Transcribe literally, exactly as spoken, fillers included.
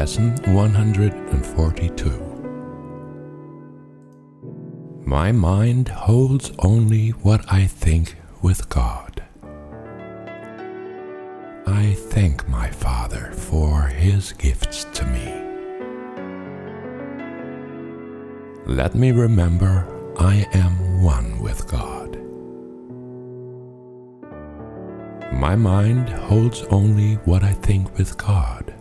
Lesson one hundred forty-two. My mind holds only what I think with God. I thank my Father for His gifts to me. Let me remember I am one with God. My mind holds only what I think with God.